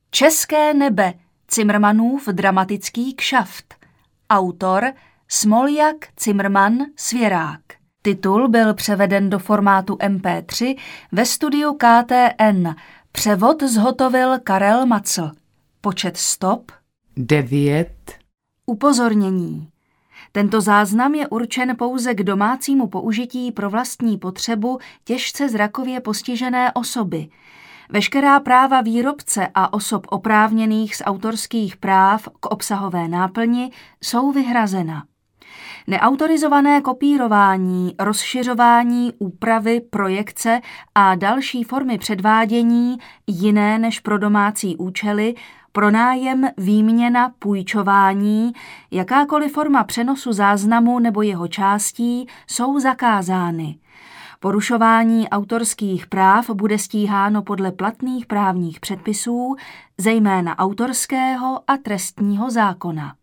České nebe, Cimrmanův dramatický kšaft. Autor Smoljak Cimrman Svěrák. Titul byl převeden do formátu MP3 ve studiu KTN. Převod zhotovil Karel Macl. Počet stop 9. Upozornění. Tento záznam je určen pouze k domácímu použití pro vlastní potřebu těžce zrakově postižené osoby. Veškerá práva výrobce a osob oprávněných z autorských práv k obsahové náplni jsou vyhrazena. Neautorizované kopírování, rozšiřování, úpravy, projekce a další formy předvádění jiné než pro domácí účely, pronájem, výměna, půjčování, jakákoliv forma přenosu záznamu nebo jeho částí jsou zakázány. Porušování autorských práv bude stíháno podle platných právních předpisů, zejména autorského a trestního zákona.